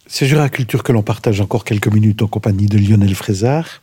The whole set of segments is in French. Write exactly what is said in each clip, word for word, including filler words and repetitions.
C'est Juraculture que l'on partage encore quelques minutes en compagnie de Lionel Frézard.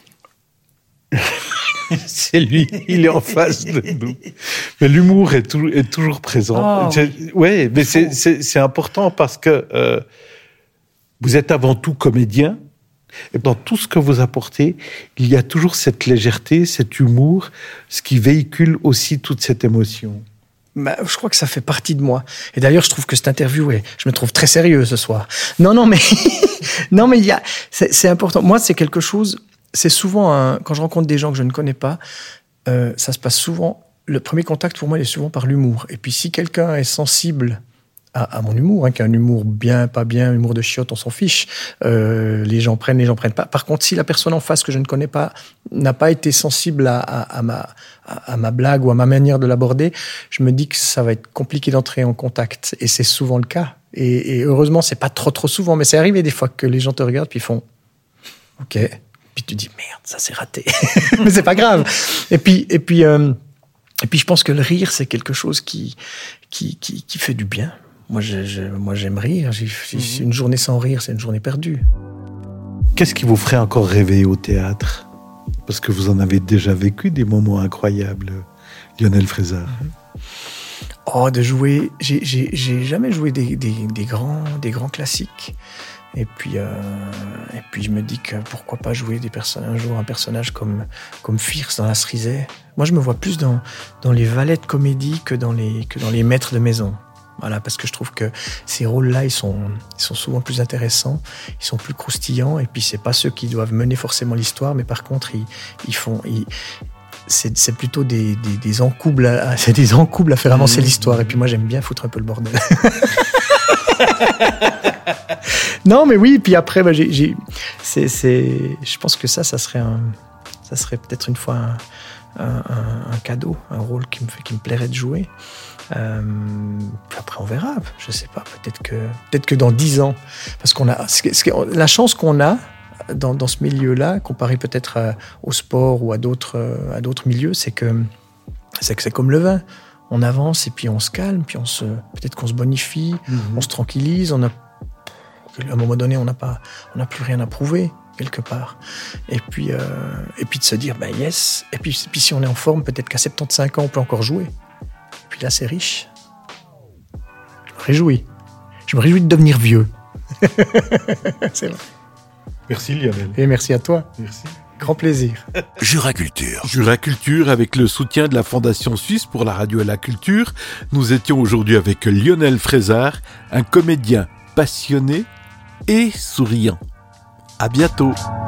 C'est lui, il est en face de nous. Mais l'humour est, tout, est toujours présent. Oh, oui, ouais, mais c'est, c'est, c'est important parce que euh, vous êtes avant tout comédien. Et dans tout ce que vous apportez, il y a toujours cette légèreté, cet humour, ce qui véhicule aussi toute cette émotion. Bah, je crois que ça fait partie de moi. Et d'ailleurs, je trouve que cette interview, est, je me trouve très sérieux ce soir. Non, non, mais non, mais il y a, c'est, c'est important. Moi, c'est quelque chose. C'est souvent un, quand je rencontre des gens que je ne connais pas, euh, ça se passe souvent. Le premier contact pour moi, il est souvent par l'humour. Et puis, si quelqu'un est sensible à, à mon humour, hein, qui a un humour bien, pas bien, humour de chiotte, on s'en fiche. Euh, les gens prennent, les gens prennent pas. Par contre, si la personne en face que je ne connais pas n'a pas été sensible à, à, à ma à, à ma blague ou à ma manière de l'aborder, je me dis que ça va être compliqué d'entrer en contact. Et c'est souvent le cas. Et, et heureusement, c'est pas trop trop souvent, mais c'est arrivé des fois que les gens te regardent puis font OK. Puis tu dis merde, ça c'est raté. Mais c'est pas grave. Et puis et puis euh, et puis je pense que le rire c'est quelque chose qui qui qui, qui fait du bien. Moi je, je moi j'aime rire. J'ai, j'ai, mmh. Une journée sans rire, c'est une journée perdue. Qu'est-ce qui vous ferait encore rêver au théâtre ? Parce que vous en avez déjà vécu des moments incroyables, Lionel Frézard. Mmh. Oh, de jouer. J'ai j'ai j'ai jamais joué des des des grands des grands classiques. Et puis, euh, et puis je me dis que pourquoi pas jouer des personnes, un jour un personnage comme, comme First dans La Cerisay. Moi, je me vois plus dans, dans les valets de comédie que dans les, que dans les maîtres de maison. Voilà, parce que je trouve que ces rôles-là, ils sont, ils sont souvent plus intéressants, ils sont plus croustillants, et puis c'est pas ceux qui doivent mener forcément l'histoire, mais par contre, ils, ils font... Ils, c'est, c'est plutôt des, des, des encoubles à, c'est des encoubles à faire avancer mmh. l'histoire. Et puis moi, j'aime bien foutre un peu le bordel. Non, mais oui. Puis après, bah, j'ai, j'ai, c'est, c'est, je pense que ça, ça serait un, ça serait peut-être une fois un, un, un cadeau, un rôle qui me fait, qui me plairait de jouer. Euh, puis après, on verra. Je sais pas. Peut-être que, peut-être que dans dix ans, parce qu'on a, ce, ce, la chance qu'on a. Dans, dans ce milieu-là, comparé peut-être à, au sport ou à d'autres, à d'autres milieux, c'est que, c'est que c'est comme le vin. On avance et puis on se calme, puis on se, peut-être qu'on se bonifie, mmh. on se tranquillise. On a, à un moment donné, on n'a pas, on n'a plus rien à prouver quelque part. Et puis, euh, et puis de se dire, ben yes. Et puis, puis si on est en forme, peut-être qu'à soixante-quinze ans, on peut encore jouer. Et puis là, c'est riche. Je me réjouis. Je me réjouis de devenir vieux. C'est vrai. Merci Lionel. Et merci à toi. Merci. Grand plaisir. Juraculture. Juraculture avec le soutien de la Fondation Suisse pour la radio et la culture. Nous étions aujourd'hui avec Lionel Frézard, un comédien passionné et souriant. À bientôt.